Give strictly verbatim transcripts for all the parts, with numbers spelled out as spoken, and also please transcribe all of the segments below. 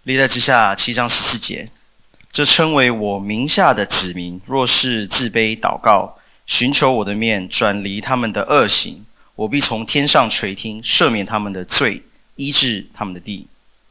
历代志下七章十四节，这称为我名下的子民，若是自卑祷告，寻求我的面，转离他们的恶行，我必从天上垂听，赦免他们的罪，医治他们的地。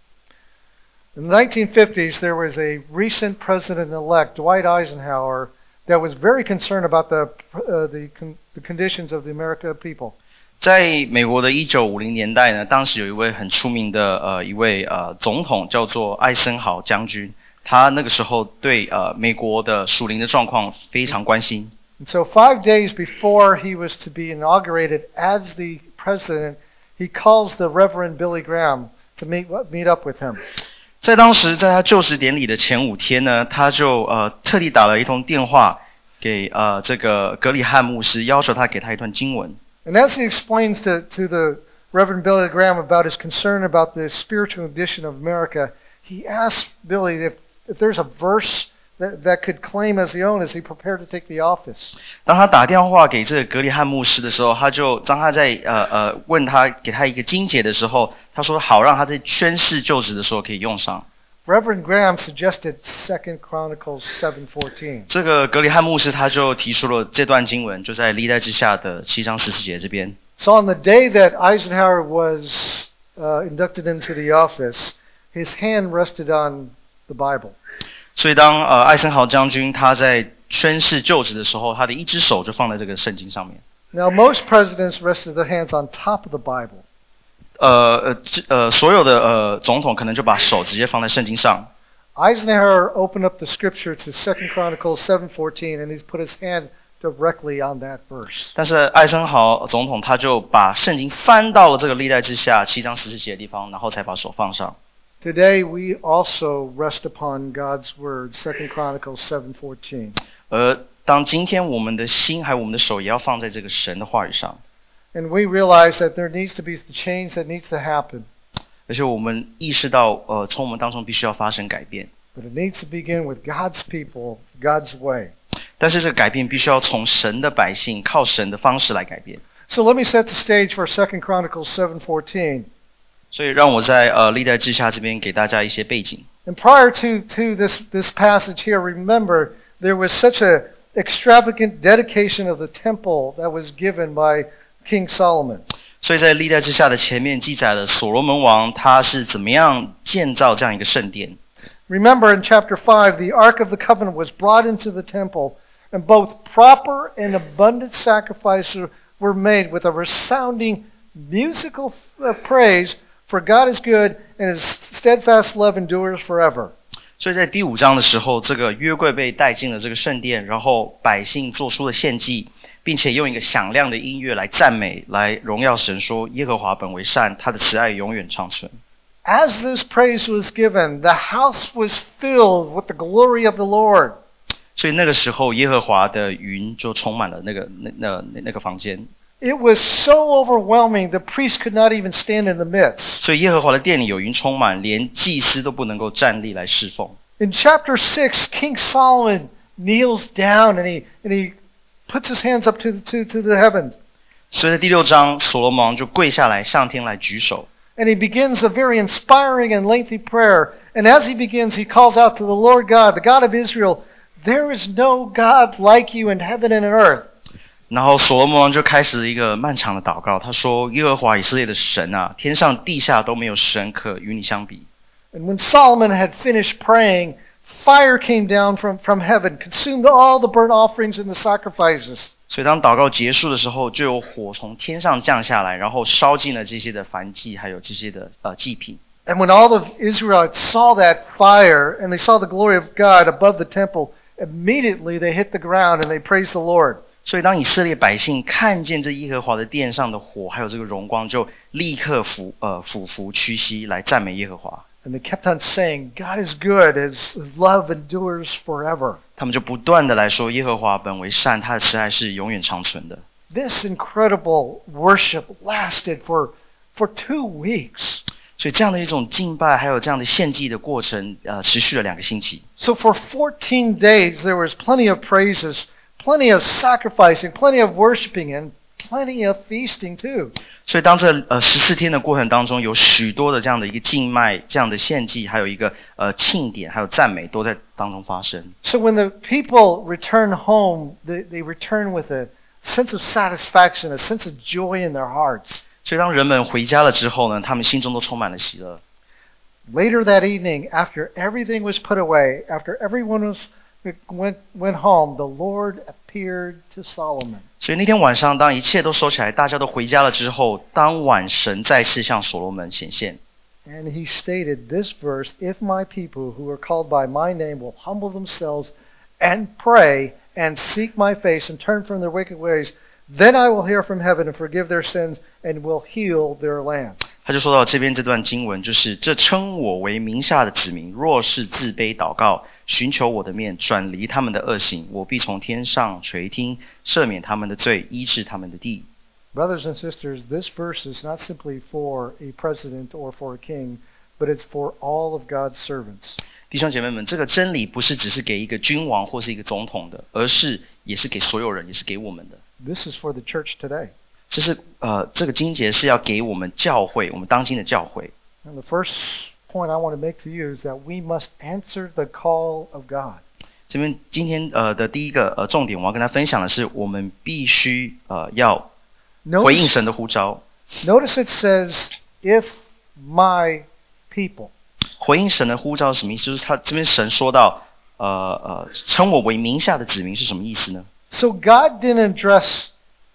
In the nineteen fifties, there was a recent president-elect, Dwight Eisenhower, that was very concerned about the uh, the, con- the conditions of the American people. 在美国的一九五零年代呢，当时有一位很出名的呃一位呃总统叫做艾森豪将军，他那个时候对呃美国的属灵的状况非常关心。 And so five days before he was to be inaugurated as the president, he calls the Reverend Billy Graham to meet meet up with him. 在当时，在他就职典礼的前五天呢，他就呃特地打了一通电话给呃这个格里汉牧师，要求他给他一段经文。 And as he explains to to the Reverend Billy Graham about his concern about the spiritual condition of America, he asks Billy if if there's a verse that that could claim as his own as he prepared to take the office. 当他打电话给这个格里汉牧师的时候，他就当他在呃呃问他给他一个经节的时候，他说好让他在宣誓就职的时候可以用上。 Reverend Graham suggested Second Chronicles seven fourteen. 这个格里汉牧师他就提出了这段经文，就在历代志下的七章十四节这边。 So on the day that Eisenhower was uh, inducted into the office, his hand rested on the Bible. 所以当呃艾森豪将军他在宣誓就职的时候，他的一只手就放在这个圣经上面。 Now most presidents rested their hands on top of the Bible. 呃呃呃，所有的呃总统可能就把手直接放在圣经上。 Eisenhower opened up the scripture to Second Chronicles seven fourteen, and he's put his hand directly on that verse. 但是艾森豪总统他就把圣经翻到了这个历代志下七章十四节的地方，然后才把手放上。 Today we also rest upon God's word, Second Chronicles seven fourteen. 而当今天我们的心还有我们的手也要放在这个神的话语上。 And we realize that there needs to be the change that needs to happen. 而且我们意识到，呃，从我们当中必须要发生改变。 But it needs to begin with God's people, God's way. 但是这个改变必须要从神的百姓，靠神的方式来改变。 So let me set the stage for Second Chronicles seven fourteen. 所以让我在呃历代志下这边给大家一些背景。 And prior to to this this passage here, remember there was such a extravagant dedication of the temple that was given by King Solomon. 所以在历代志下的前面记载了所罗门王他是怎么样建造这样一个圣殿。 Remember in chapter five, the Ark of the Covenant was brought into the temple, and both proper and abundant sacrifices were made with a resounding musical praise, for God is good and His steadfast love endures forever. 所以在第五章的时候，这个约柜被带进了这个圣殿，然后百姓做出了献祭，并且用一个响亮的音乐来赞美，来荣耀神，说耶和华本为善，他的慈爱永远长存。 As this praise was given, the house was filled with the glory of the Lord. 所以那个时候，耶和华的云就充满了那个那那那个房间。 It was so overwhelming, the priest could not even stand in the midst. 所以耶和华的殿里有云充满，连祭司都不能够站立来侍奉。 In chapter six, King Solomon kneels down and he and he puts his hands up to the, to, to the heavens. 所以在第六章，所罗门王就跪下来向天来举手。 And he begins a very inspiring and lengthy prayer. And as he begins, he calls out to the Lord God, the God of Israel, there is no God like you in heaven and in earth. 然后所罗门王就开始了一个漫长的祷告，他说：“耶和华以色列的神啊，天上地下都没有神可与你相比。” And when Solomon had finished praying, fire came down from, from heaven, consumed all the burnt offerings and the sacrifices. 所以当祷告结束的时候，就有火从天上降下来，然后烧尽了这些的燔祭，还有这些的呃祭品。 And when all of Israel saw that fire and they saw the glory of God above the temple, immediately they hit the ground and they praised the Lord. 所以当以色列百姓看见这耶和华的殿上的火，还有这个荣光，就立刻俯呃俯伏屈膝来赞美耶和华。 And they kept on saying, God is good, His, His love endures forever. 他们就不断的来说，耶和华本为善，他的慈爱是永远长存的。 This incredible worship lasted for for two weeks. 所以这样的一种敬拜，还有这样的献祭的过程，呃，持续了两个星期。 So for fourteen days, there was plenty of praises, plenty of sacrificing, plenty of worshiping, and plenty of feasting too. 所以当这呃十四天的过程当中，有许多的这样的一个敬拜、这样的献祭，还有一个呃庆典，还有赞美，都在当中发生。 So when the people return home, they, they return with a sense of satisfaction, a sense of joy in their hearts. 所以当人们回家了之后呢，他们心中都充满了喜乐。 Later that evening, after everything was put away, after everyone was went went home, the Lord appeared to Solomon. 所以那天晚上，当一切都收起来，大家都回家了之后，当晚神再次向所罗门显现。 And he stated this verse, "If my people who are called by my name will humble themselves and pray and seek my face and turn from their wicked ways, then I will hear from heaven and forgive their sins and will heal their land." 他就说到这边这段经文，就是这称我为名下的子民，若是自卑祷告，寻求我的面，转离他们的恶行，我必从天上垂听，赦免他们的罪，医治他们的地。 Brothers and sisters, this verse is not simply for a president or for a king, but it's for all of God's servants. 弟兄姐妹们，这个真理不是只是给一个君王或是一个总统的，而是也是给所有人，也是给我们的。 This is for the church today. 这是呃，这个经节是要给我们教会，我们当今的教会。 And the first point I want to make to you is that we must answer the call of God. 这边今天呃的第一个呃重点，我要跟他分享的是，我们必须呃要回应神的呼召。 Notice it says, "If my people." 回应神的呼召是什么意思？就是他这边神说到呃呃称我为名下的子民是什么意思呢？ So God didn't address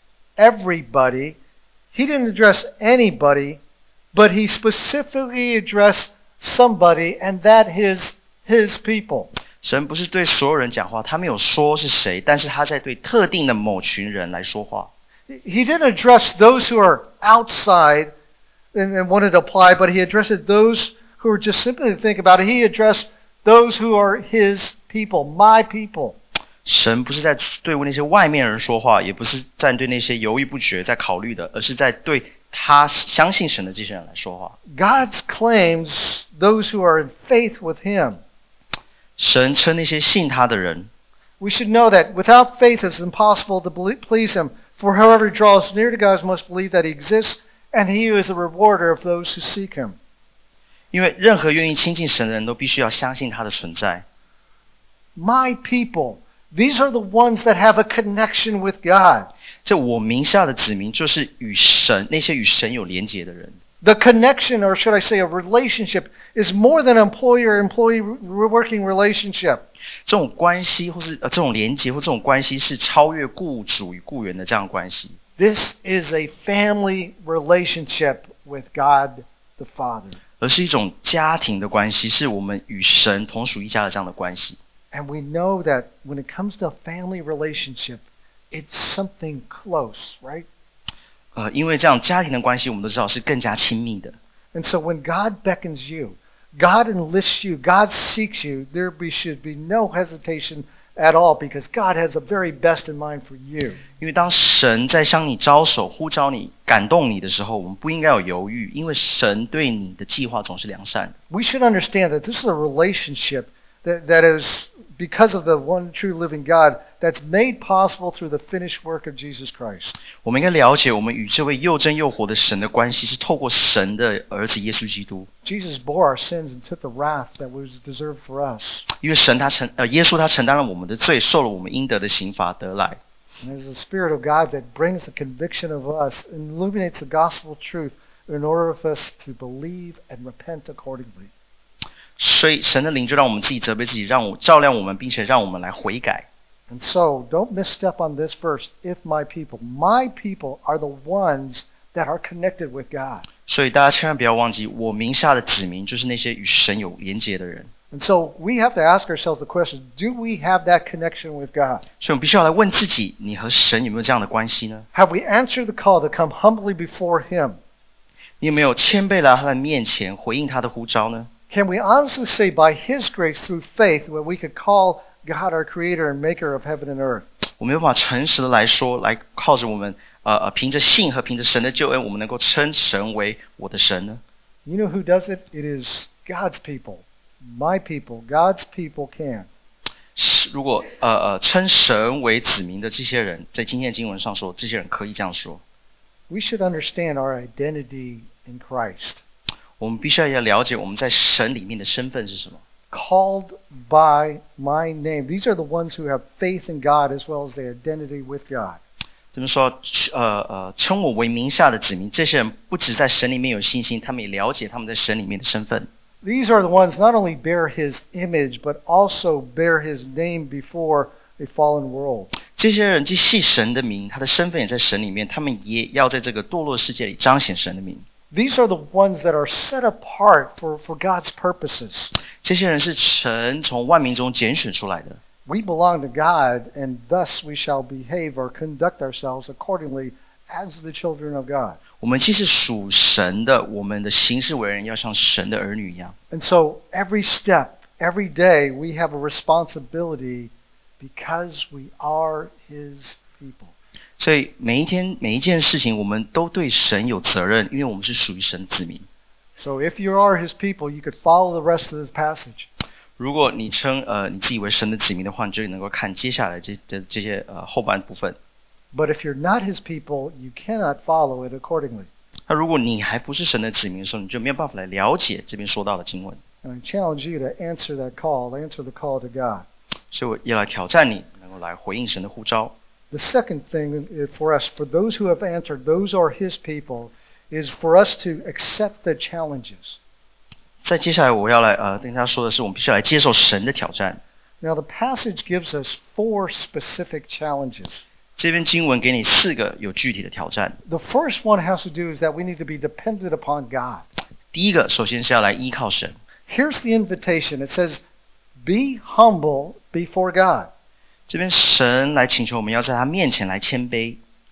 everybody. He didn't address anybody, but he specifically addressed somebody, and that is his people. 神不是对所有人讲话，他没有说是谁，但是他在对特定的某群人来说话。 He didn't address those who are outside and, and wanted to apply, but he addressed those who were just simply to think about it. He addressed those who are his people, my people. 神不是在对那些外面人说话，也不是在对那些犹豫不决在考虑的，而是在对他相信神的这些人来说话。 God claims those who are in faith with him. 神称那些信他的人。 We should know that without faith it's impossible to please him. For whoever draws near to God must believe that he exists, and he is the rewarder of those who seek him. 因为任何愿意亲近神的人都必须要相信他的存在。 My people. These are the ones that have a connection with God. 这我名下的子民就是与神那些与神有连结的人。 The connection, or should I say a relationship, is more than an employer-employee working relationship. 这种关系或是呃这种连结或这种关系是超越雇主与雇员的这样的关系。 This is a family relationship with God the Father. 而是一种家庭的关系，是我们与神同属一家的这样的关系。 And we know that when it comes to a family relationship, it's something close, right? 呃，因为这样家庭的关系，我们都知道是更加亲密的。 And so when God beckons you, God enlists you, God seeks you, there be, should be no hesitation at all, because God has the very best in mind for you. 因为当神在向你招手、呼召你、感动你的时候，我们不应该有犹豫，因为神对你的计划总是良善的。 We should understand that this is a relationship that, that is because of the one true living God that's made possible through the finished work of Jesus Christ. 我们应该了解，我们与这位又真又活的神的关系是透过神的儿子耶稣基督。 Jesus bore our sins and took the wrath that was deserved for us. 因为神他承呃耶稣他承担了我们的罪，受了我们应得的刑罚得来。 And there's the Spirit of God that brings the conviction of us and illuminates the gospel truth in order for us to believe and repent accordingly. 所以神的灵就让我们自己责备自己，让我照亮我们，并且让我们来悔改。 And so, don't misstep on this verse, if my people. My people are the ones that are connected with God. 所以大家千万不要忘记，我名下的子民就是那些与神有连结的人。 And so, we have to ask ourselves the question, do we have that connection with God? 所以我们必须要来问自己，你和神有没有这样的关系呢？ Have we answered the call to come humbly before Him? 你有没有谦卑来到他的面前，回应他的呼召呢？ Can we honestly say by His grace through faith that we could call God our Creator and Maker of heaven and earth? 我们有办法诚实的来说，来靠着我们呃呃凭着信和凭着神的救恩，我们能够称神为我的神呢？ You know who does it? It is God's people. My people. God's people can. 如果呃呃称神为子民的这些人，在今天的经文上说，这些人可以这样说。 We should understand our identity in Christ. 我们必须要了解我们在神里面的身份是什么。 Called by my name. These are the ones who have faith in God as well as their identity with God. 怎么说？呃呃，称我为名下的子民，这些人不只在神里面有信心，他们也了解他们在神里面的身份。 These are the ones not only bear His image, but also bear His name before a fallen world. 这些人既系神的名，他的身份也在神里面，他们也要在这个堕落世界里彰显神的名。 These are the ones that are set apart for, for God's purposes. 这些人是神从万民中拣选出来的。 We belong to God, and thus we shall behave or conduct ourselves accordingly as the children of God. 我们既是属神的，我们的行事为人要像神的儿女一样。 And so every step, every day, we have a responsibility because we are His people. 所以每一天每一件事情，我们都对神有责任，因为我们是属于神的子民。 So if you are His people, you could follow the rest of this passage. 如果你称呃你自己为神的子民的话，你就能够看接下来这这这些呃后半部分。 But if you're not His people, you cannot follow it accordingly. 那如果你还不是神的子民的时候，你就没有办法来了解这边说到的经文。 And I challenge you to answer that call, answer the call to God. 所以我要来挑战你，能够来回应神的呼召。 The second thing for us, for those who have answered, those are His people, is for us to accept the challenges. 再接下来我要来呃跟大家说的是，我们必须来接受神的挑战。 Now the passage gives us four specific challenges. 这边经文给你四个有具体的挑战。 The first one has to do is that we need to be dependent upon God. 第一个，首先是要来依靠神。 Here's the invitation. It says, "Be humble before God." 这边神来请求我们要在他面前来谦卑。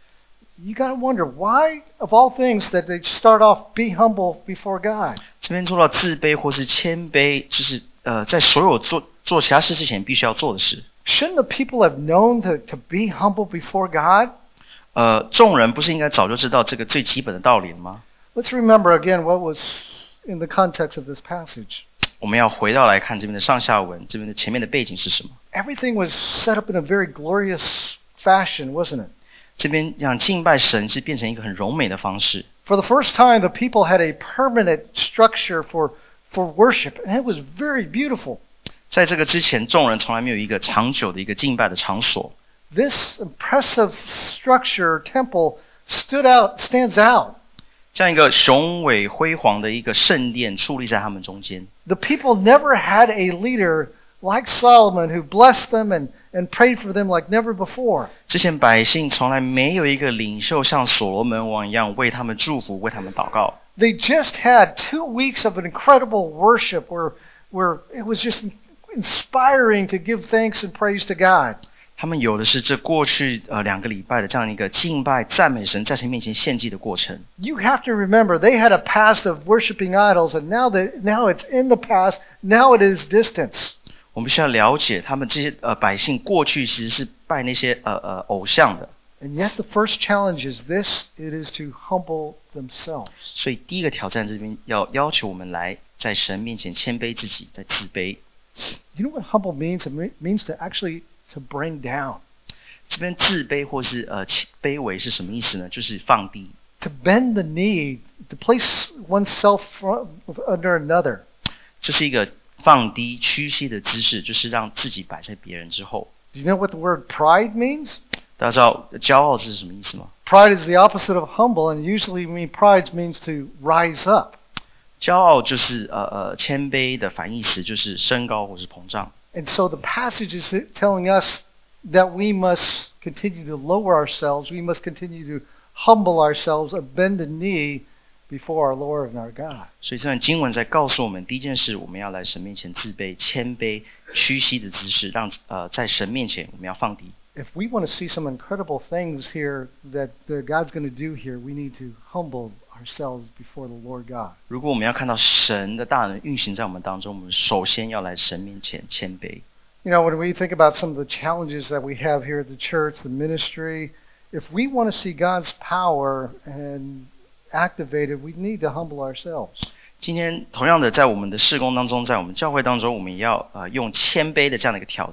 You got to wonder why, of all things, that they start off, "Be humble before God." 这边做到自卑或是谦卑，就是呃在所有做做其他事之前必须要做的事。 Shouldn't the people have known to, to be humble before God? 呃，众人不是应该早就知道这个最基本的道理了吗？ Let's remember again what was in the context of this passage. 我们要回到来看这边的上下文，这边的前面的背景是什么？ Everything was set up in a very glorious fashion, wasn't it? 这边让敬拜神是变成一个很柔美的方式。 For the first time, the people had a permanent structure for, for worship, and it was very beautiful. 在这个之前，众人从来没有一个长久的一个敬拜的场所。 This impressive structure, temple, stood out, stands out. 这样一个雄伟辉煌的一个圣殿矗立在他们中间。 The people never had a leader like Solomon who blessed them and, and prayed for them like never before. 之前百姓从来没有一个领袖像所罗门王一样为他们祝福，为他们祷告。 They just had two weeks of an incredible worship where, where it was just inspiring to give thanks and praise to God. 他们有的是这过去呃两个礼拜的这样一个敬拜赞美神在神面前献祭的过程。 You have to remember they had a past of worshiping idols, and now that now it's in the past. Now it is distance. 我们必须要了解，他们这些呃百姓过去其实是拜那些呃呃偶像的。 And yet the first challenge is this: it is to humble themselves. 所以第一个挑战这边要要求我们来在神面前谦卑自己，在自卑。 You know what humble means? It means to actually to bring down. 这边自卑或是呃卑微是什么意思呢？就是放低。 To bend the knee, to place oneself under another. 这是一个放低屈膝的姿势，就是让自己摆在别人之后。 Do you know what the word pride means? 大家知道骄傲是什么意思吗？ Pride is the opposite of humble, and usually mean pride means to rise up. 骄傲就是呃呃谦卑的反义词，就是升高或是膨胀。 And so the passage is telling us that we must continue to lower ourselves. We must continue to humble ourselves or bend the knee before our Lord and our God. 所以这段经文在告诉我们，第一件事，我们要来神面前自卑、谦卑、屈膝的姿势，让呃在神面前我们要放低。 If we want to see some incredible things here that God's going to do here, we need to humble ourselves before the Lord God. 如果我们要看到神的大能运行在我们当中，我们首先要来神面前谦卑。 You know, when we think about some of the challenges that we have here at the church, the ministry, if we want to see God's power and activated, we need to humble ourselves. 今天同样的，在我们的事工当中，在我们教会当中，我们也要呃用谦卑的这样的一个挑战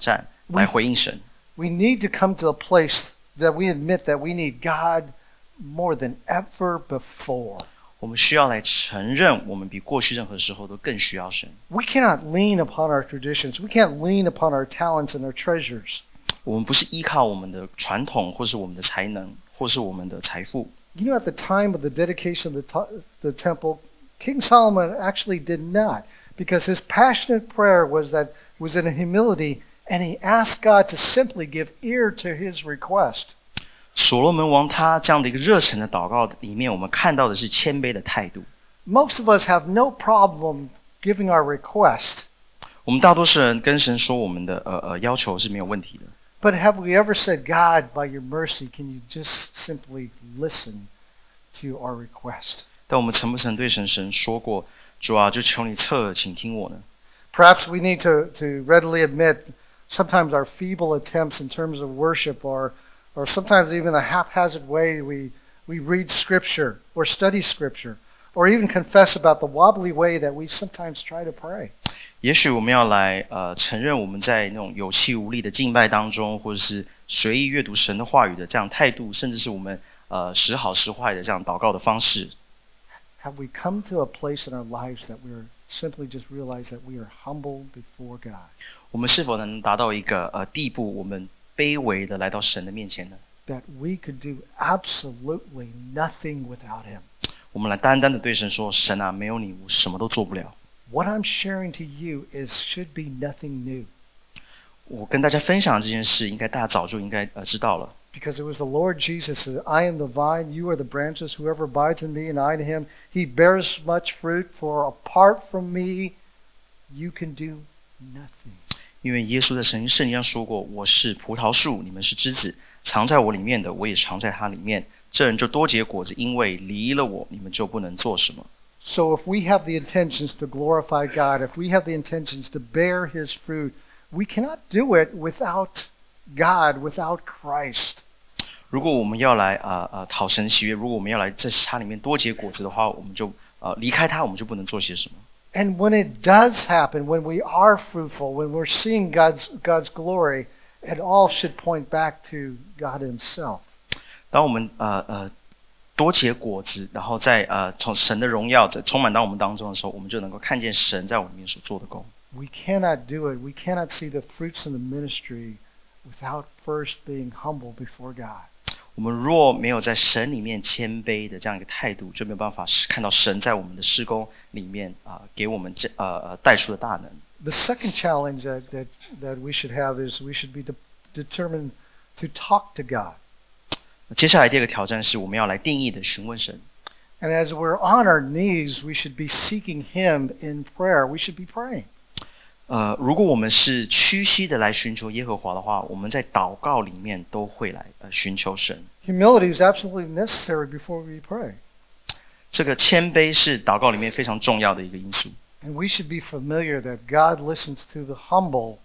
来回应神。 We need to come to a place that we admit that we need God more than ever before. 我们需要来承认，我们比过去任何时候都更需要神。 We cannot lean upon our traditions. We can't lean upon our talents and our treasures. 我们不是依靠我们的传统，或是我们的才能，或是我们的财富。 You know, at the time of the dedication of the, the temple, King Solomon actually did not, because his passionate prayer was that was in humility, and he asked God to simply give ear to his request. 所罗门王他这样的一个热忱的祷告里面，我们看到的是谦卑的态度。 Most of us have no problem giving our request. 我们大多数人跟神说我们的呃呃要求是没有问题的。 But have we ever said, God, by your mercy, can you just simply listen to our request? 但我们曾不曾对神神说过，主啊，就求你侧耳倾听我呢？ Perhaps we need to, to readily admit sometimes our feeble attempts in terms of worship, or or sometimes even the haphazard way we, we read Scripture or study Scripture, or even confess about the wobbly way that we sometimes try to pray. 也许我们要来呃承认我们在那种有气无力的敬拜当中，或者是随意阅读神的话语的这样态度，甚至是我们呃时好时坏的这样祷告的方式。 Have we come to a place in our lives that we're simply just realize that we are humble before God? 我们是否能达到一个呃地步，我们卑微的来到神的面前呢？ That we could do absolutely nothing without Him. 我们来单单的对神说：神啊，没有你，我什么都做不了。 What I'm sharing to you is should be nothing new. 我跟大家分享这件事，应该大家早就应该呃知道了。 Because it was the Lord Jesus who said, I am the vine, you are the branches, whoever abides in me and I in him, he bears much fruit, for apart from me, you can do nothing. 因为耶稣在圣经上说过：我是葡萄树，你们是枝子，藏在我里面的，我也藏在他里面。这人就多结果子，因为离了我，你们就不能做什么。 So if we have the intentions to glorify God, if we have the intentions to bear his fruit, we cannot do it without God, without Christ. 如果我们要来啊啊讨神喜悦，如果我们要来在他里面多结果子的话，我们就呃离开他，我们就不能做些什么。 And when it does happen, when we are fruitful, when we're seeing God's God's glory, it all should point back to God Himself. 当我们呃呃多结果子，然后在呃从神的荣耀在充满到我们当中的时候，我们就能够看见神在我们里面所做的工。 We cannot do it. We cannot see the fruits in the ministry without first being humble before God. 我们若没有在神里面谦卑的这样一个态度，就没有办法看到神在我们的事工里面啊、呃、给我们这呃呃带出的大能。 The second challenge that that that we should have is we should be de- determined to talk to God. 接下来第二个挑战是我们要来定义的询问神。 And as we're on our knees, we should be seeking Him in prayer. We should be praying. 呃，如果我们是屈膝的来寻求耶和华的话，我们在祷告里面都会来呃寻求神。 Humility is absolutely necessary before we pray. 这个谦卑是祷告里面非常重要的一个因素。 And we should be familiar that God listens to the humble,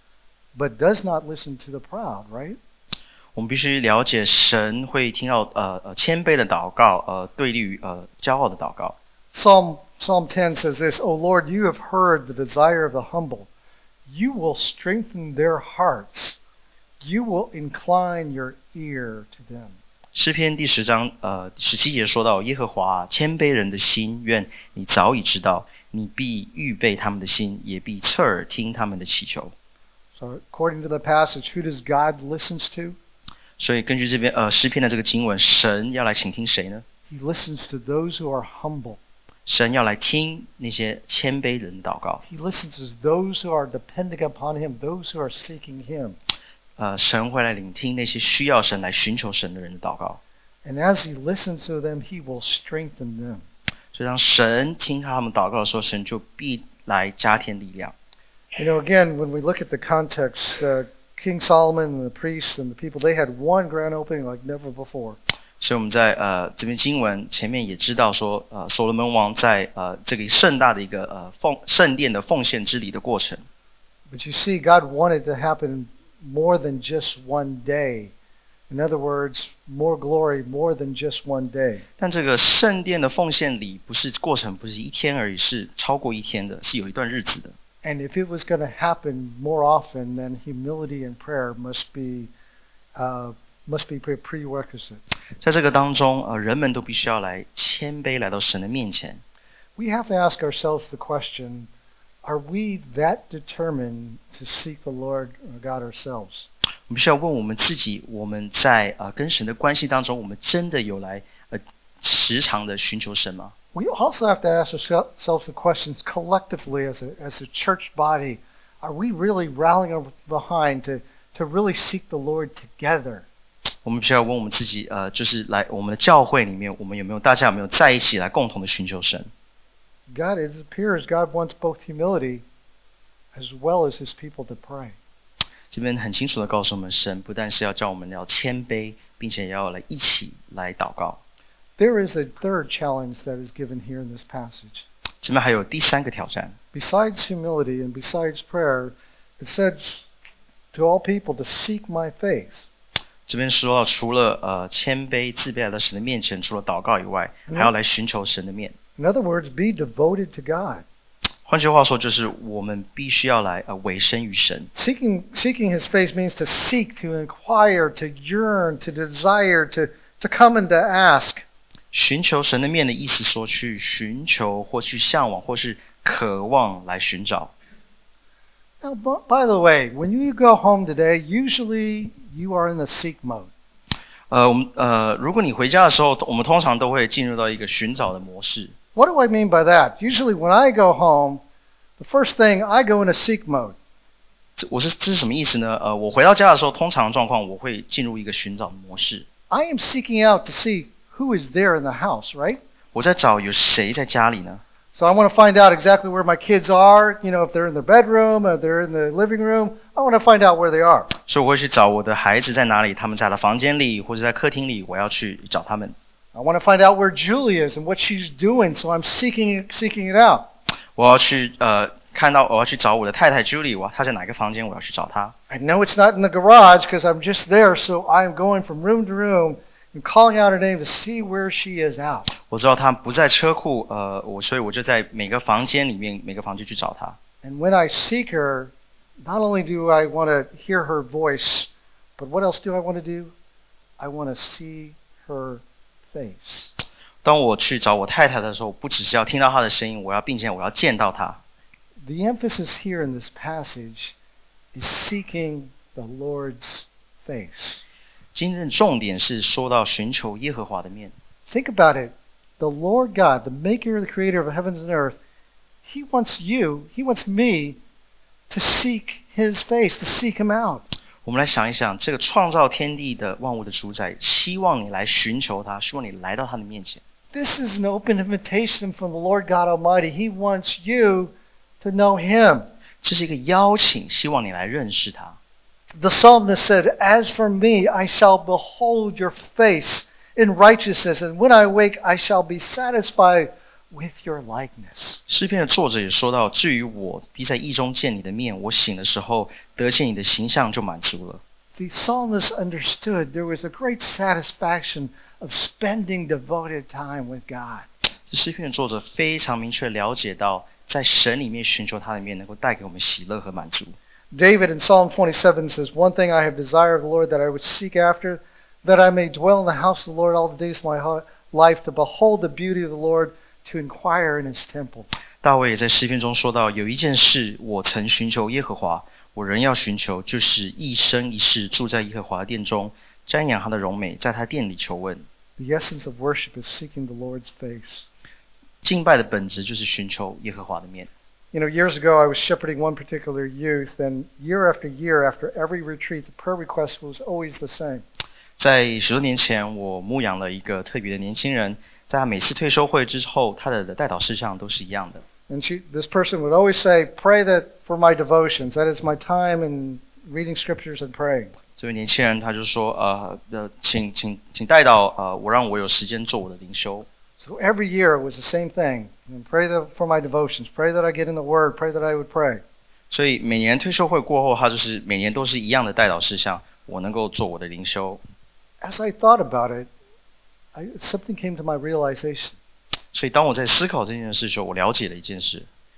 but does not listen to the proud, right? 我们必须了解神会听到呃呃谦卑的祷告，呃对立于呃骄傲的祷告。 Psalm Psalm ten says this, O Lord, you have heard the desire of the humble. You will strengthen their hearts. You will incline your ear to them. 诗篇第十章呃十七节说到，耶和华谦卑人的心，愿你早已知道，你必预备他们的心，也必侧耳听他们的祈求。 So according to the passage, who does God listens to? 所以根据这边呃诗篇的这个经文，神要来倾听谁呢？ He listens to those who are humble. 神要来听那些谦卑人的祷告。 He listens to those who are depending upon Him, those who are seeking Him. 呃，神会来聆听那些需要神来寻求神的人的祷告。 And as He listens to them, He will strengthen them. 所以当神听他们祷告的时候，神就必来加添力量。 You know, again, when we look at the context, uh, King Solomon and the priests and the people, they had one grand opening like never before. 所以我们在呃这边经文前面也知道说，呃所罗门王在呃这个盛大的一个呃奉圣殿的奉献之礼的过程。 But you see, God wanted to happen more than just one day. In other words, more glory, more than just one day. 但这个圣殿的奉献礼不是过程，不是一天而已，是超过一天的，是有一段日子的。 And if it was going to happen more often, then humility and prayer must be uh, must be a prerequisite. 在这个当中，呃，人们都必须要来谦卑，来到神的面前。 We have to ask ourselves the question: Are we that determined to seek the Lord God ourselves? 我们必须要问我们自己：我们在呃跟神的关系当中，我们真的有来呃时常的寻求神吗？ We also have to ask ourselves the questions collectively as a as a church body: Are we really rallying behind to to really seek the Lord together? 我们必须要问我们自己，呃，就是来我们的教会里面，我们有没有大家有没有在一起来共同的寻求神？ God, it appears God wants both humility as well as His people to pray. 这边很清楚的告诉我们，神不但是要叫我们要谦卑，并且也要来一起来祷告。 There is a third challenge that is given here in this passage. 这边还有第三个挑战。 Besides humility and besides prayer, it says to all people to seek my face. 这边说到，除了呃谦卑自卑来到神的面前，除了祷告以外，还要来寻求神的面。 In other words, be devoted to God. 换句话说，就是我们必须要来呃委身于神。 Seeking seeking His face means to seek, to inquire, to yearn, to desire, to to come and to ask. 寻求神的面的意思说，去寻求或去向往或是渴望来寻找。 Now, by the way, when you go home today, usually you are in the seek mode. 呃，我们呃，如果你回家的时候，我们通常都会进入到一个寻找的模式。 What do I mean by that? Usually when I go home, the first thing I go into seek mode. 这我是这是什么意思呢？呃，我回到家的时候，通常状况我会进入一个寻找的模式。 I am seeking out to see who is there in the house, right? 我在找有谁在家里呢？ So I want to find out exactly where my kids are, you know, if they're in their bedroom, or they're in the living room. I want to find out where they are. 所以我会去找我的孩子在哪里，他们在了房间里或者在客厅里，我要去找他们。 I want to find out where Julie is and what she's doing, so I'm seeking seeking it out. 我要去呃看到我要去找我的太太 Julie，我她在哪个房间，我要去找她。 I know it's not in the garage because I'm just there, so I'm going from room to room and calling out her name to see where she is out. 我知道她不在车库，呃，我所以我就在每个房间里面每个房间去找她。 And when I seek her, not only do I want to hear her voice, but what else do I want to do? I want to see her face. 当我去找我太太的时候，不只是要听到她的声音，我要并且我要见到她。 The emphasis here in this passage is seeking the Lord's face. 今天的重点是说到寻求耶和华的面。 Think about it. The Lord God, the maker, the creator of heavens and earth, He wants you, He wants me to seek His face, to seek Him out. 我们来想一想，这个创造天地的万物的主宰，希望你来寻求他，希望你来到他的面前。 This is an open invitation from the Lord God Almighty. He wants you to know Him. 这是一个邀请，希望你来认识他。 The psalmist said, As for me, I shall behold your face in righteousness, and when I wake, I shall be satisfied with your likeness. 诗篇的作者也说到，至于我，必在意中见你的面，我醒的时候得见你的形象就满足了。 The psalmist understood there was a great satisfaction of spending devoted time with God. 这诗篇的作者非常明确了解到，在神里面寻求他的面，能够带给我们喜乐和满足。 David in Psalm twenty-seven says, One thing I have desired of the Lord that I would seek after, that I may dwell in the house of the Lord all the days of my life, to behold the beauty of the Lord, to inquire in His temple. 大卫也在诗篇中说到，有一件事我曾寻求耶和华，我仍要寻求，就是一生一世住在耶和华的殿中，瞻仰他的荣美，在他殿里求问。 The essence of worship is seeking the Lord's face. 敬拜的本质就是寻求耶和华的面。 You know, years ago I was shepherding one particular youth, and year after year, after every retreat, the prayer request was always the same. 在许多年前，我牧养了一个特别的年轻人，在他每次退休会之后，他的代祷事项都是一样的。 And she, this person would always say, pray that for my devotions. That is my time in reading scriptures and praying. 这位年轻人他就说，呃，呃，请请请代祷，呃，我让我有时间做我的灵修。 So every year it was the same thing. And pray that for my devotions. Pray that I get in the Word. Pray that I would pray. 所以每年退休会过后，他就是每年都是一样的代祷事项，我能够做我的灵修。 As I thought about it, I, something came to my realization. 所以当我在思考这件事的时候，我了解了一件事。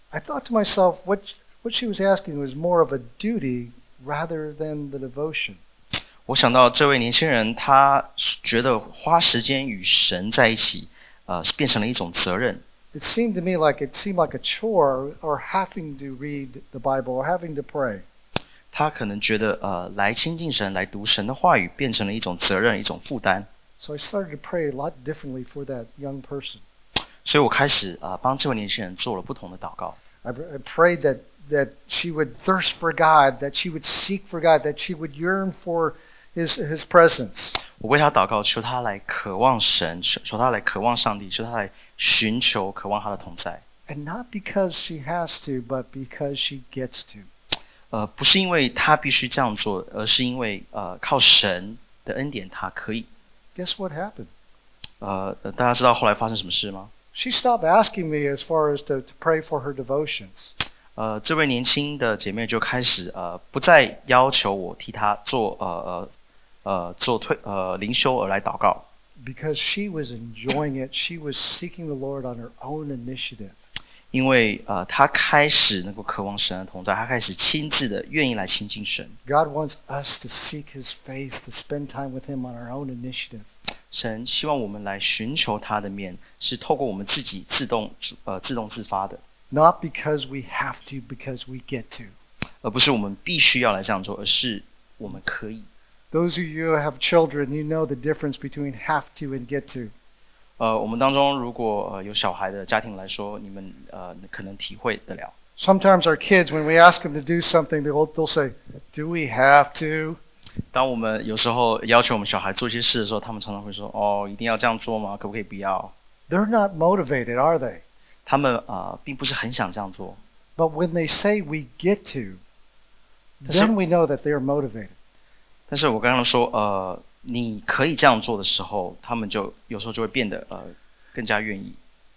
I thought to myself, what what she was asking was more of a duty rather than the devotion. 我想到这位年轻人，他觉得花时间与神在一起，呃，变成了一种责任。 It seemed to me like it seemed like a chore or having to read the Bible or having to pray. 他可能觉得，呃，来亲近神、来读神的话语，变成了一种责任、一种负担。 So I started to pray a lot differently for that young person. 所以我开始啊、呃，帮这位年轻人做了不同的祷告。 I, I prayed that that she would thirst for God, that she would seek for God, that she would yearn for His His presence. 我为他祷告，求他来渴望神，求他来渴望上帝，求他来寻求、渴望他的同在。 And not because she has to, but because she gets to. 呃，不是因为他必须这样做，而是因为呃，靠神的恩典，他可以。 Guess what happened? 呃，大家知道后来发生什么事吗？ She stopped asking me as far as to, to pray for her devotions. 呃，这位年轻的姐妹就开始呃，不再要求我替她做呃呃呃做推呃灵修而来祷告。 Because she was enjoying it, she was seeking the Lord on her own initiative. 因为呃，她开始能够渴望神的同在，她开始亲自的愿意来亲近神。 God wants us to seek His face, to spend time with Him on our own initiative. 神希望我们来寻求他的面，是透过我们自己自动呃自动自发的， Not because we have to, because we get to. 而不是我们必须要来这样做，而是我们可以。 Those of you who have children, you know the difference between have to and get to. 呃，我们当中如果呃有小孩的家庭来说，你们呃可能体会得了。 Sometimes our kids, when we ask them to do something, they'll, they'll say, "Do we have to?" 当我们有时候要求我们小孩做一些事的时候，他们常常会说：“哦，一定要这样做吗？可不可以不要？” They're not motivated, are they? 他们啊、呃，并不是很想这样做。 But when they say we get to, 但是 then we know that they are motivated. 但是我刚刚说，呃，你可以这样做的时候，他们就有时候就会变得呃更加愿意。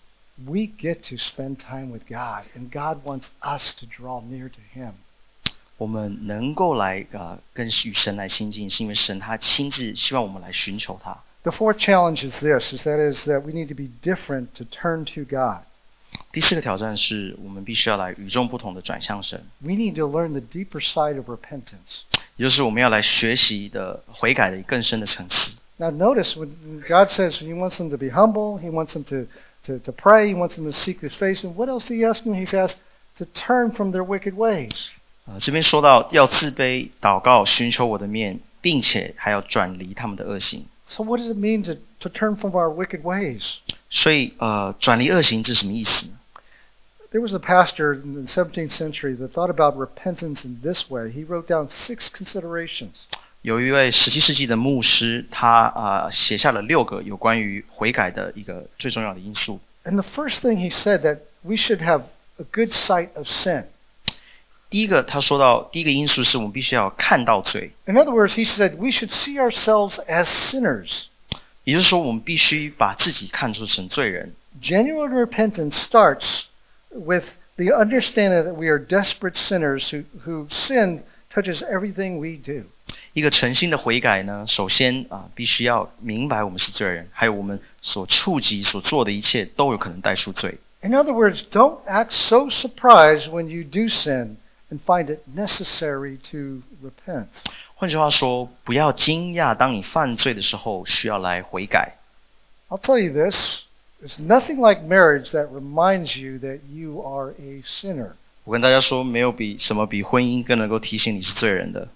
We get to spend time with God, and God wants us to draw near to Him. 我们能够来呃跟与神来亲近，是因为神他亲自希望我们来寻求他。 The fourth challenge is this: is that is that we need to be different to turn to God. 第四个挑战是我们必须要来与众不同的转向神， We need to learn the deeper side of repentance. 也就是我们要来学习的悔改的更深的层次。 Now notice when God says He wants them to be humble, He wants them to, to, to pray, He wants them to seek His face, and what else did He ask them? He asked to turn from their wicked ways. 呃，这边说到要自卑、祷告、寻求我的面，并且还要转离他们的恶行。 So what does it mean to, to turn from our wicked ways? 所以呃，转离恶行是什么意思呢？ There was a pastor in the seventeenth century that thought about repentance in this way. He wrote down six considerations. 有一位十七世纪的牧师，他啊、呃、写下了六个有关于悔改的一个最重要的因素。 And the first thing he said that we should have a good sight of sin. 第一个，他说到第一个因素是我们必须要看到罪， In other words, he said we should see ourselves as sinners. 也就是说，我们必须把自己看作成罪人。 Genuine repentance starts with the understanding that we are desperate sinners who, who sin touches everything we do. 一个诚心的悔改呢，首先啊，必须要明白我们是罪人，还有我们所触及、所做的一切都有可能带出罪。 In other words, don't act so surprised when you do sin and find it necessary to repent. 换句话说，不要惊讶，当你犯罪的时候需要来悔改。 I'll tell you this, there's nothing like marriage that reminds you that you are a sinner. 我跟大家说，没有比什么比婚姻更能够提醒你是罪人的。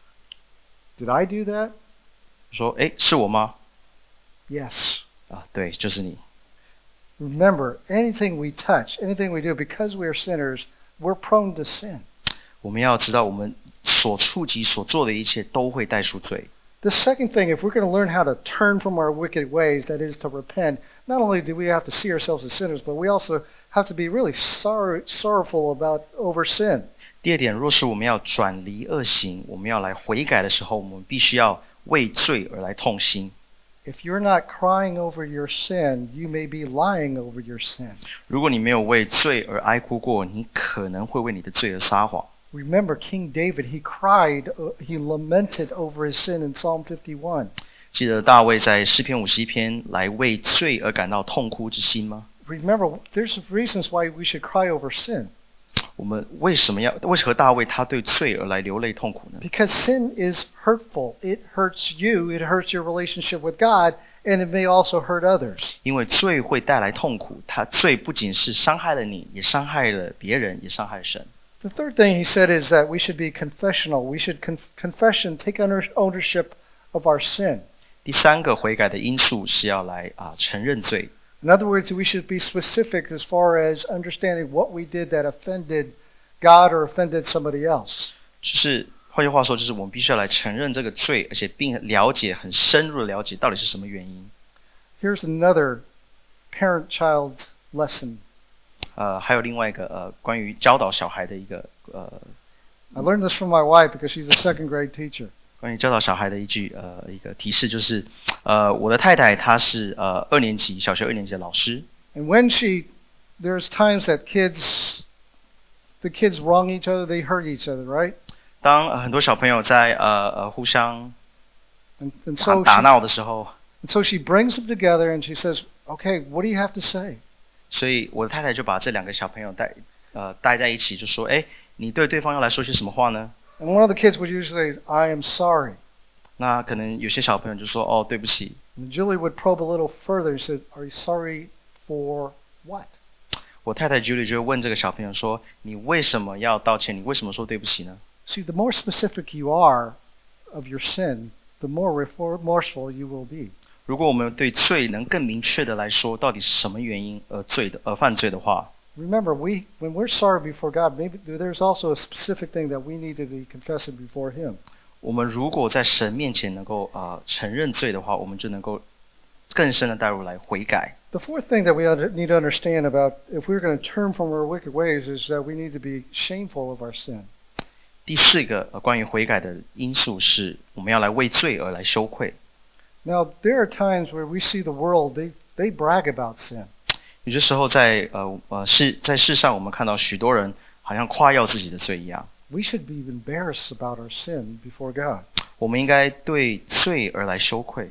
Did I do that? 说，诶，是我吗？ Yes. 啊，对，就是你。 Remember, anything we touch, anything we do, because we are sinners, we're prone to sin. 我们要知道，我们所触及、所做的一切都会带出罪。 The second thing, if we're going to learn how to turn from our wicked ways, that is to repent, not only do we have to see ourselves as sinners, but we also have to be really sorrow, sorrowful about over sin. 第二点，若是我们要转离恶行，我们要来悔改的时候，我们必须要为罪而来痛心。 If you're not crying over your sin, you may be lying over your sin. 如果你没有为罪而哀哭过，你可能会为你的罪而撒谎。 Remember King David, he cried, he lamented over his sin in Psalm fifty-one. 记得大卫在诗篇五十一篇来为罪而感到痛哭之心吗？ Remember, there's reasons why we should cry over sin. 我们为什么要为何大卫他对罪而来流泪痛苦呢？ Because sin is hurtful. It hurts you. It hurts your relationship with God, and it may also hurt others. 因为罪会带来痛苦，他罪不仅是伤害了你，也伤害了别人，也伤害神。 The third thing he said is that we should be confessional. We should con- confession, take under- ownership of our sin. 第三个悔改的因素是要来啊承认罪。 In other words, we should be specific as far as understanding what we did that offended God or offended somebody else. 就是换句话说，就是我们必须要来承认这个罪，而且并了解很深入的了解到底是什么原因。 Here's another parent-child lesson. 呃，还有另外一个呃关于教导小孩的一个呃 I learned this from my wife because she's a second grade teacher. 关于教导小孩的一句呃一个提示，就是呃我的太太她是呃二年级小学二年级的老师。 And when she, there's times that kids, the kids wrong each other, they hurt each other, right? 当、呃、很多小朋友在呃呃互相 And, and 打 so 打 she, 闹的时候， and so she brings them together and she says, "Okay, what do you have to say?" 所以我的太太就把这两个小朋友带呃带在一起，就说：哎，你对对方要来说些什么话呢？ And one of the kids would usually say, "I am sorry." 那可能有些小朋友就说：哦，对不起。 And Julie would probe a little further and said, "Are you sorry for what?" 我太太 Julie 就会问这个小朋友说：你为什么要道歉？你为什么说对不起呢？ See, the more specific you are of your sin, the more remorseful you will be. 如果我们对罪能更明确的来说，到底是什么原因而罪的而犯罪的话， Remember, we when we're sorry before God, maybe there's also a specific thing that we need to be confessing before Him. 我们如果在神面前能够呃承认罪的话，我们就能够更深的带入来悔改。 The fourth thing that we under, need to understand about if we're going to turn from our wicked ways is that we need to be shameful of our sin. 第四个呃关于悔改的因素是，我们要来为罪而来羞愧。 Now, there are times where we see the world, they, they brag about sin. 有些时候在呃呃世在世上，我们看到许多人好像夸耀自己的罪一样。 We should be embarrassed about our sin before God. 我们应该对罪而来羞愧。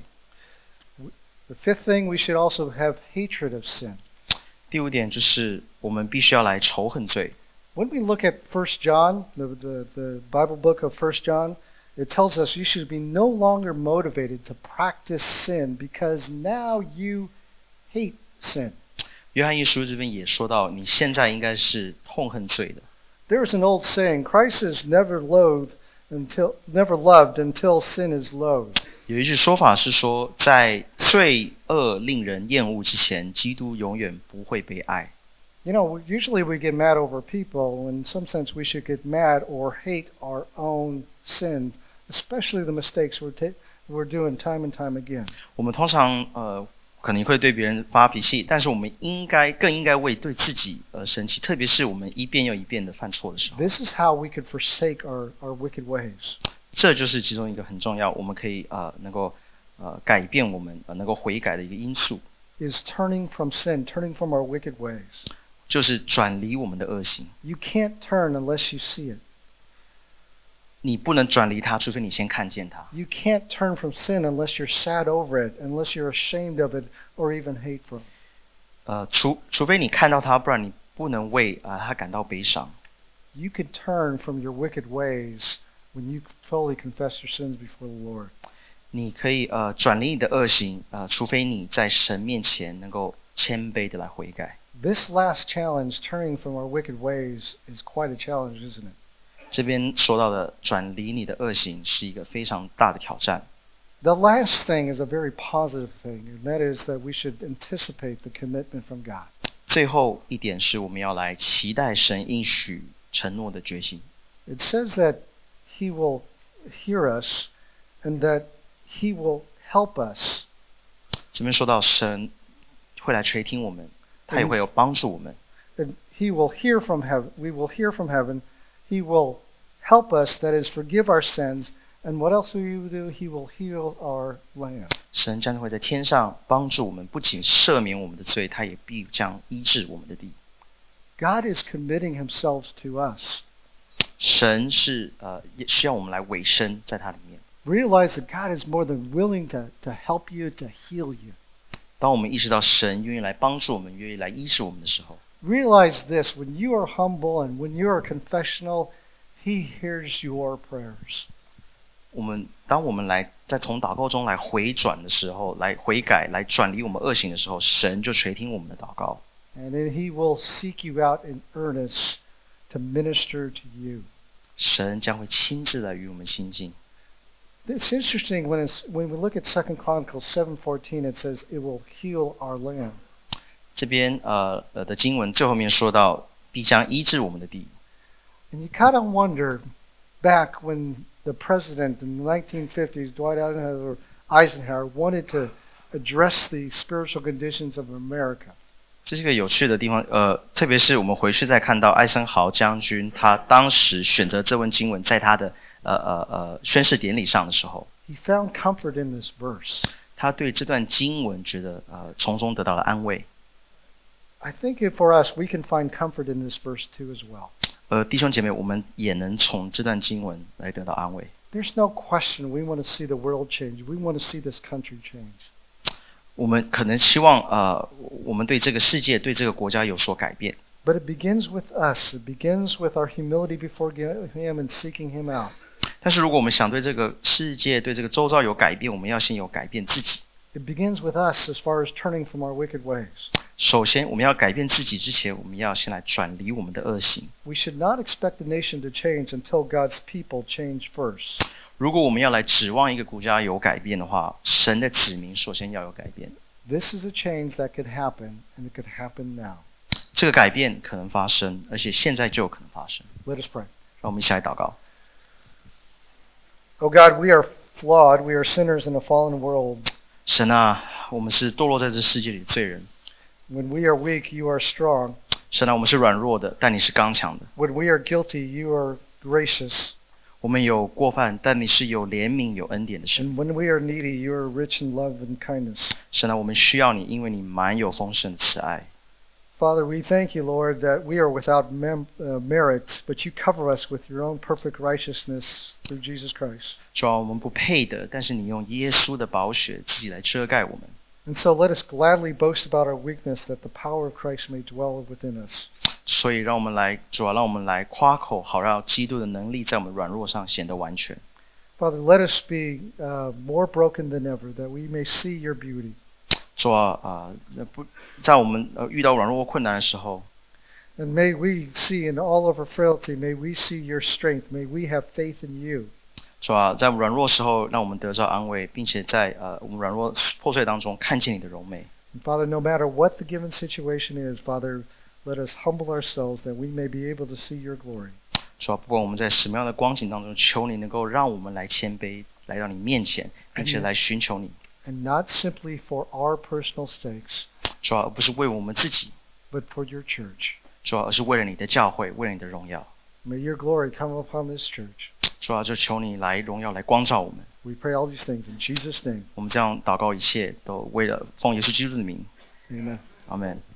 The fifth thing, we should also have hatred of sin. 第五点就是我们必须要来仇恨罪。 When we look at First John, the, the, the Bible book of First John, it tells us you should be no longer motivated to practice sin because now you hate sin. 约翰一书这边也说到，你现在应该是痛恨罪的。 There's an old saying, Christ is never loathed until never loved until sin is loathed. 有一句说法是说，在罪恶令人厌恶之前，基督永远不会被爱。 You know, usually we get mad over people. In some sense, we should get mad or hate our own sin, especially the mistakes we're, ta- we're doing time and time again. 我们通常呃可能会对别人发脾气，但是我们应该更应该为对自己而生气，特别是我们一遍又一遍的犯错的时候。 This is how we could forsake our, our wicked ways. 这就是其中一个很重要，我们可以呃能够呃改变我们呃能够悔改的一个因素， Is turning from sin, turning from our wicked ways. 就是转离我们的恶行。 You can't turn unless you see it. 你不能转离它，除非你先看见它。 You can't turn from sin unless you're sad over it, unless you're ashamed of it, or even hateful. 呃，除除非你看到它，不然你不能为啊、呃、它感到悲伤。 You can turn from your wicked ways when you fully confess your sins before the Lord. 你可以呃转离你的恶行，呃，除非你在神面前能够谦卑的来悔改。 This last challenge, turning from our wicked ways, is quite a challenge, isn't it? 这边说到的转离你的恶行是一个非常大的挑战。 The last thing is a very positive thing, and that is that we should anticipate the commitment from God. 最后一点是我们要来期待神应许承诺的决心。 It says that He will hear us and that He will help us. 这边说到神会来垂听我们，他也会有帮助我们。 And He will hear from heaven. We will hear from heaven. He will help us, that is, forgive our sins. And what else will He do? He will heal our land. 神将会在天上帮助我们，不仅赦免我们的罪，他也必将医治我们的地。 God is committing Himself to us. 神是呃也需要我们来委身在他里面。 Realize that God is more than willing to, to help you, to heal you. 当我们意识到神愿意来帮助我们，愿意来医治我们的时候， realize this, when you are humble and when you are confessional, He hears your prayers. 我们当我们来在从祷告中来回转的时候，来悔改，来转离我们恶行的时候，神就垂听我们的祷告。 And then He will seek you out in earnest to minister to you. 神将会亲自来与我们亲近。 It's interesting when it's when we look at Second Chronicles seven fourteen. It says it will heal our land. 这边呃呃的经文最后面说到，必将医治我们的地。 And you kind of wonder, back when the president in the nineteen fifties, Dwight Eisenhower, Eisenhower wanted to address the spiritual conditions of America. 这是一个有趣的地方，呃，特别是我们回去再看到艾森豪将军，他当时选择这文经文，在他的呃呃呃宣誓典礼上的时候， He found comfort in this verse. 他对这段经文觉得呃从中得到了安慰。 I think if for us, we can find comfort in this verse too as well. 呃，弟兄姐妹，我们也能从这段经文来得到安慰。 There's no question we want to see the world change. We want to see this country change. 我们可能希望呃，我们对这个世界、对这个国家有所改变。 But it begins with us. It begins with our humility before Him and seeking Him out. 但是如果我们想对这个世界、对这个周遭有改变，我们要先有改变自己。 It begins with us as far as turning from our wicked ways. 首先，我们要改变自己之前，我们要先来转离我们的恶行。 We should not expect the nation to change until God's people change first. 如果我们要来指望一个国家有改变的话，神的子民首先要有改变。 This is a change that could happen, and it could happen now. 这个改变可能发生，而且现在就有可能发生。 Let us pray. 让我们一起来祷告。 Oh God, we are flawed. We are sinners in a fallen world. 神啊，我们是堕落在这世界里的罪人。 When we are weak, You are strong. 神啊，我们是软弱的，但你是刚强的。 When we are guilty, You are gracious. 我们有过犯，但你是有怜悯、有恩典的神。 And when we are needy, You are rich in love and kindness. 神啊，我们需要你，因为你满有丰盛的慈爱。 Father, we thank You, Lord, that we are without mem- uh, merit, but You cover us with Your own perfect righteousness through Jesus Christ. 主啊，我们不配的，但是你用耶稣的宝血自己来遮盖我们。 And so let us gladly boast about our weakness, that the power of Christ may dwell within us. 所以让我们来，主啊，让我们来夸口，好让基督的能力在我们软弱上显得完全。 Father, let us be uh, more broken than ever, that we may see Your beauty. 主啊，啊、呃，不在我们呃遇到软弱或困难的时候， And may we see in all of our frailty, may we see Your strength, may we have faith in You. 主啊，在软弱时候让我们得到安慰，并且在呃我们软弱破碎当中看见你的荣美。 And Father, no matter what the given situation is, Father, let us humble ourselves that we may be able to see Your glory. 主啊，不管我们在什么样的光景当中，求你能够让我们来谦卑，来到你面前，并且来寻求你。 And not simply for our personal stakes, 主啊，而不是为我们自己， but for Your church. 主啊，而是为了你的教会，为了你的荣耀。 May Your glory come upon this church. 主啊，就求你来荣耀，来光照我们。 We pray all these things in Jesus' name. 我们这样祷告，一切都为了奉耶稣基督的名。 Amen. 阿们。